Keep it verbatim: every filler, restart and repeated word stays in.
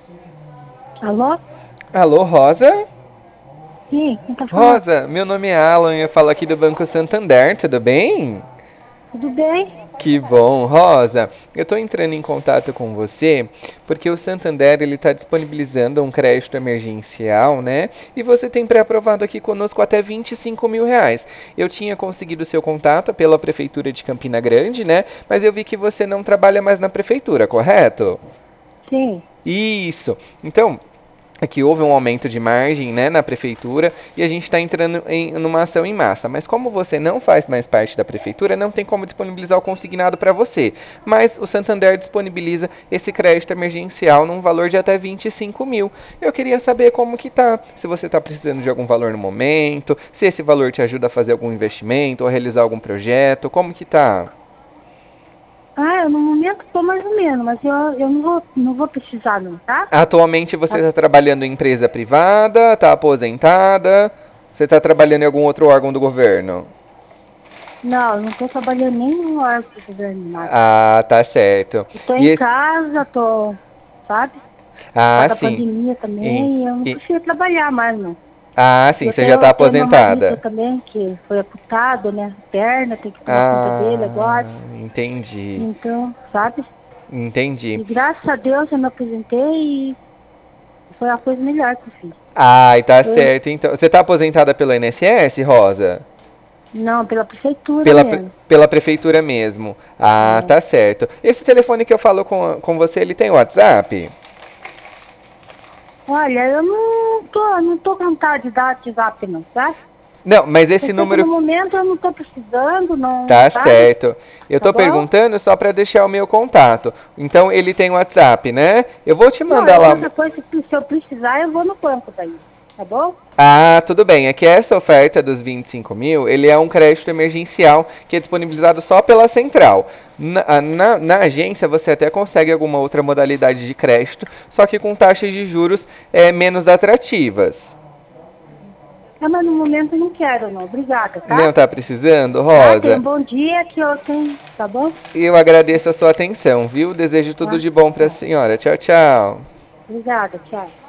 Alô? Alô, Rosa? Sim, quem tá falando? Rosa, meu nome é Alan e eu falo aqui do Banco Santander, tudo bem? Tudo bem? Que bom, Rosa. Eu estou entrando em contato com você porque o Santander ele está disponibilizando um crédito emergencial, né? E você tem pré-aprovado aqui conosco até vinte e cinco mil reais. Eu tinha conseguido o seu contato pela Prefeitura de Campina Grande, né? Mas eu vi que você não trabalha mais na Prefeitura, correto? Sim. Isso. Então, aqui houve um aumento de margem, né, na prefeitura e a gente está entrando em numa ação em massa. Mas como você não faz mais parte da prefeitura, não tem como disponibilizar o consignado para você. Mas o Santander disponibiliza esse crédito emergencial num valor de até vinte e cinco mil. Eu queria saber como que tá, se você está precisando de algum valor no momento, se esse valor te ajuda a fazer algum investimento ou a realizar algum projeto, como que tá? Ah, eu no momento tô mais ou menos, mas eu, eu não vou, não vou precisar não, tá? Atualmente você Tá. está trabalhando em empresa privada, está aposentada? Você está trabalhando em algum outro órgão do governo? Não, eu não tô trabalhando nem no órgão do governo, nada. Ah, tá certo. Eu tô E em esse... casa, tô, sabe? Por Ah, causa da sim. pandemia E- também, eu não e- preciso trabalhar mais, não. Ah, sim, Eu você já tenho, está eu tenho meu marido aposentada. também, que foi amputado, né? Perna, tem que tomar conta dele agora. Ah, entendi. Então, sabe? Entendi. E graças a Deus eu me aposentei e foi a coisa melhor que eu fiz. Ai, tá Eu, certo. Então, você está aposentada pelo I N S S, Rosa? não, pela prefeitura Pela, pre- mesmo. pela prefeitura mesmo. Ah, É. tá certo. Esse telefone que eu falo com, com você, ele tem WhatsApp? Olha, eu não tô, não tô com vontade de dar WhatsApp não, tá? Não, mas Eu esse sei que no número momento eu não tô precisando, não, tá sabe? certo. Eu Tá tô bom? perguntando só para deixar o meu contato. Então ele tem WhatsApp, né? Eu vou te Não, mandar eu lá. qualquer coisa, se se eu precisar, eu vou no banco daí. Tá bom? Ah, tudo bem. É que essa oferta dos vinte e cinco mil, ele é um crédito emergencial que é disponibilizado só pela central. Na, na, na agência você até consegue alguma outra modalidade de crédito, só que com taxas de juros é, menos atrativas. Ah, mas no momento eu não quero não. Obrigada, Não tá? tá precisando, Tá? Tenha Rosa? um bom dia que eu tenho, tá bom? Eu agradeço a sua atenção, viu? Desejo tudo Tá? de bom para a Tchau. senhora. Tchau, tchau. Obrigada, tchau.